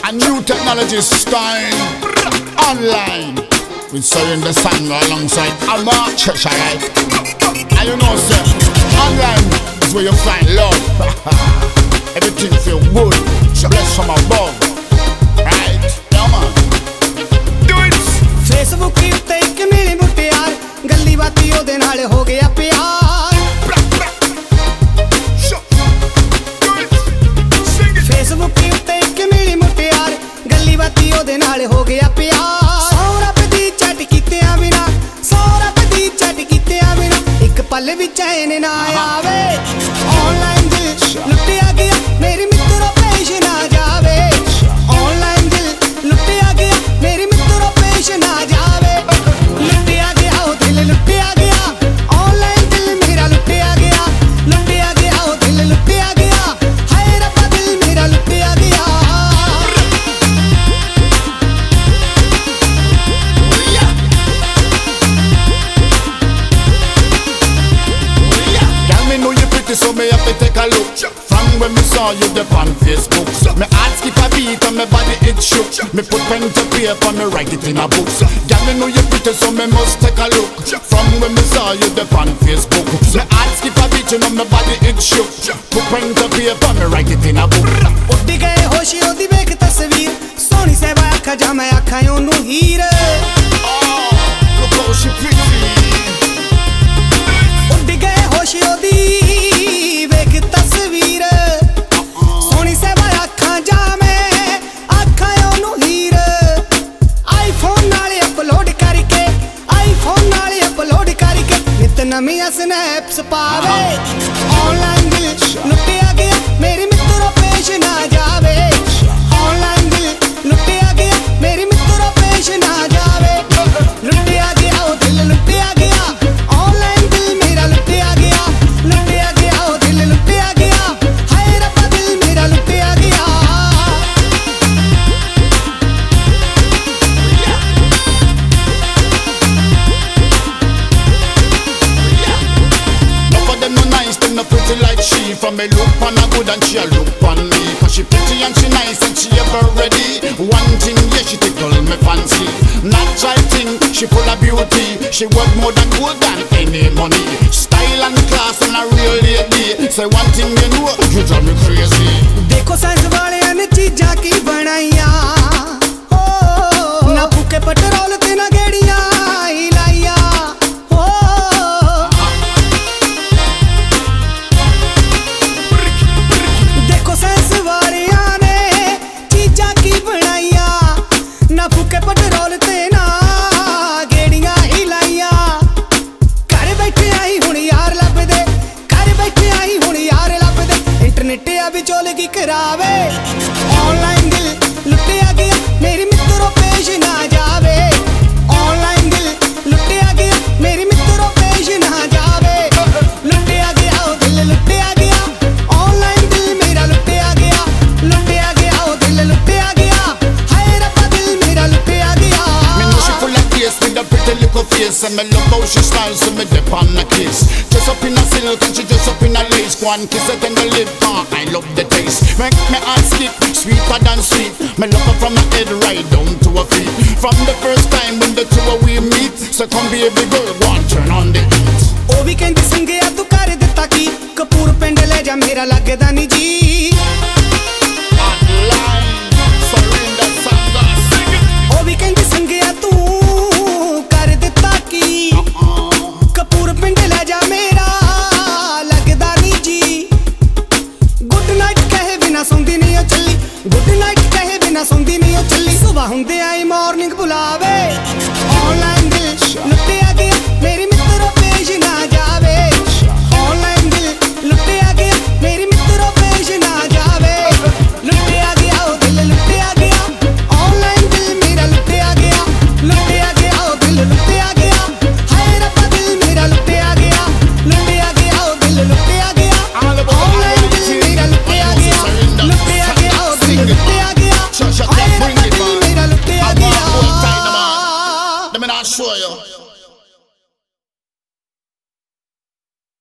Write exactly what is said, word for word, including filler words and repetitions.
A new technology style online. We selling the song alongside Alma Cheshire. And you know, sir, online is where you find love. Everything feel good, blessed from above. Right? Yeah, man. Do it. Facebook ਉੱਤੇ ਇੱਕ ਮਿਲੀ ਮੁਟਿਆਰ ਗੱਲੀ ਬਾਤੀ ਉਹਦੇ ਨਾਲ ਹੋ ਗਿਆ ਪਿਆਰ Facebook ਉੱਤੇ ਇੱਕ ਮਿਲੀ ਮੁਟਿਆਰ ਗੱਲੀ ਬਾਤੀ ਉਹਦੇ ਨਾਲ ਹੋ ਗਿਆ ਪਿਆਰ ਸੌ ਰੱਬ ਦੀ ਚੈਟ ਕੀਤਿਆਂ ਬਿਨਾ ਸੌ ਰੱਬ ਦੀ ਚੈਟ ਕੀਤਿਆਂ ਬਿਨਾ ਇੱਕ ਪਲ ਵੀ ਚੈਨ ਨਾ ਆਵੇ ਆਨਲਾਈਨ ਦਿਲ ਲੁੱਟਿਆ ਗਿਆ ਮੇਰੀ ਮਿੱਤਰੋ ਪੇਸ਼ ਨਾ ਜਾਵੇ ਆਨਲਾਈਨ ਦਿਲ ਲੁੱਟਿਆ ਗਿਆ ਮੇਰੀ ਮਿੱਤਰੋ ਪੇਸ਼ ਨਾ ਜਾਵੇ ਲੁੱਟਿਆ ਗਿਆ ਉਹ ਦਿਲ ਲੁੱਟਿਆ ਗਿਆ ਆਨਲਾਈਨ ਦਿਲ ਮੇਰਾ ਲੁੱਟਿਆ ਗਿਆ ਲੁੱਟਿਆ ਗਿਆ ਉਹ ਦਿਲ ਲੁੱਟਿਆ ਗਿਆ ਹਾਏ ਰੱਬਾ ਦਿਲ ਮੇਰਾ ਲੁੱਟਿਆ ਗਿਆ So me have to take a look. From when me saw you there on Facebook, me heart skip a beat and me body it shook. Me put pen to paper, me write it in a book. Girl, me know you pretty, so me must take a look. From when me saw you there on Facebook, me heart skip a beat, you know me body it shook. Put pen to paper, me write it in a book. ਉੱਡ ਗਏ ਹੋਸ਼ੀ ਉਹਦੀ ਵੇਖ ਤਸਵੀਰ ਸੋਹਣੀ ਸਹਿਬਾ ਅੱਖਾਂ ਜਾਂ ਮੈਂ ਅੱਖਾਂ ਉਹਨੂੰ Heer Look how she pretty. ਉੱਡ ਗਏ ਹੋਸ਼ੀ ਉਹਦੀ ਤਸਵੀਰ ਸੋਹਣੀ ਸਹਿਬਾ ਅੱਖਾਂ ਜਾਵੇਂ ਅੱਖਾਂ ਉਹਨੂੰ ਹੀਰ ਆਈਫੋਨ ਨਾਲ ਅਪਲੋਡ ਕਰਕੇ ਆਈਫੋਨ ਨਾਲ ਅਪਲੋਡ ਕਰਕੇ ਨਿਤ ਨਵੀਆਂ ਸਨੈਪਸ ਪਾਵੇ ਆਨਲਾਈਨ ਦਿਲ ਲੁੱਟਿਆ ਗਿਆ ਮੇਰੀ ਮਿੱਤਰੋ ਪੇਸ਼ ਨਾ ਜਾਵੇ ਆਨਲਾਈਨ ਦਿਲ ਲੁੱਟਿਆ ਗਿਆ ਮੇਰੀ ਮਿੱਤਰੋ ਪੇਸ਼ ਨਾ ਜਾਵੇ ਲੁੱਟਿਆ ਗਿਆ ਉਹ ਦਿਲ ਲੁੱਟਿਆ ਗਿਆ ਆਨਲਾਈਨ ਦਿਲ ਮੇਰਾ ਲੁੱਟਿਆ ਗਿਆ ਲੁੱਟਿਆ ਗਿਆ ਉਹ ਦਿਲ ਲੁੱਟਿਆ ਗਿਆ ਹਾਏ ਰੱਬਾ ਦਿਲ ਮੇਰਾ ਲੁੱਟਿਆ ਗਿਆ None of them no nice, them no pretty like she. From me look on her good and she a look on me. Cause she pretty and she nice and she ever ready. One thing, yeah, she tickle me fancy. Natural thing, she full of beauty. She worth more than gold than any money. Style and class and a real lady. Say one thing you know, you drive me crazy. ਦੇਖੋ science ਵਾਲਿਆਂ ਨੇ ਚੀਜ਼ਾਂ ਕੀ ਬਣਾਈਆਂ ਓ ਨਾ ਫੂਕੇ petrol ਤੇ ਨਾ ਗੇੜੀਆਂ ਹੀ ਲਾਈਆਂ ਓ ਦੇਖੋ ਸਾਇੰਸ ਵਾਲਿਆਂ ਨੇ ਚੀਜ਼ਾਂ ਕੀ ਬਣਾਈਆਂ ਨਾ ਫੂਕੇ ਪੈਟਰੋਲ ਤੇ ਨਾ ਗੇੜੀਆਂ ਹੀ ਲਾਈਆਂ ਘਰ ਬੈਠੇ ਆਈ ਹੁਣ ਯਾਰ ਲੱਭਦੇ ਘਰ ਬੈਠੇ ਆਈ ਹੁਣ ਯਾਰ ਲੱਭਦੇ ਇੰਟਰਨੈਟ ਆ ਵਿਚੋਲ ਕੀ ਕਰਾਵੇ ਆਨਲਾਈਨ ਦਿਲ ਲੁੱਟਿਆ ਗਿਆ ਮੇਰੀ ਮਿੱਤਰੋ ਪੇਸ਼ ਨਾ ਜਾਵੇ ਆਨਲਾਈਨ ਦਿਲ ਲੁੱਟਿਆ ਗਿਆ ਮੇਰੀ ਮਿੱਤਰੋ ਪੇਸ਼ ਨਾ ਜਾਵੇ ਲੁੱਟਿਆ ਗਿਆ ਉਹ ਦਿਲ ਲੁੱਟਿਆ ਗਿਆ ਆਨਲਾਈਨ ਦਿਲ ਮੇਰਾ ਲੁੱਟਿਆ ਗਿਆ ਲੁੱਟਿਆ ਗਿਆ ਉਹ ਦਿਲ ਲੁੱਟਿਆ ਗਿਆ ਹਾਏ ਰੱਬਾ ਦਿਲ ਮੇਰਾ ਲੁੱਟਿਆ ਗਿਆ Me know she full of taste with a pretty little face. And me love how she styles, so me dip on the kiss. Dress up in a silk and she dress up in a lace. Go and kiss it in the lip, ah, I love the taste. Make me heart skip, sweeter than sweet. Me love her from my head right down to her feet. From the first time when the two of we meet, so come baby girl, go and turn on the heat. ਉਹ ਵੀ ਕਹਿੰਦੀ ਸੰਗਿਆ ਤੂੰ ਕਰ ਦਿੱਤਾ ਕੀ ਕਪੂਰ ਪਿੰਡ ਲੈ ਜਾ ਮੇਰਾ ਲੱਗਦਾ ਨਹੀਂ ਜੀ Online, surrender song, sing it. ਉਹ ਵੀ ਕਹਿੰਦੀ ਸੰਗਿਆ ਤੂੰ ਕਰ ਦਿੱਤਾ ਕੀ ਕਪੂਰ ਪਿੰਡ ਲੈ ਜਾ ਮੇਰਾ ਲੱਗਦਾ ਨਹੀਂ ਜੀ ਗੁੱਡ ਨਾਈਟ ਕਹੇ ਬਿਨਾ ਸੌਂਦੀ ਨਹੀਂ ਉਹ ਚੱਲੀ ਗੁੱਡ ਨਾਈਟ ਕਹੇ ਬਿਨਾ ਸੌਂਦੀ ਨਹੀਂ ਉਹ ਚੱਲੀ ਸੁਬਾਹ ਹੁੰਦੇ ਆਈ ਮਾਰਨਿੰਗ ਬੁਲਾਵੇ ਆਨਲਾਈਨ ਦਿਲ ਲੁੱਟਿਆ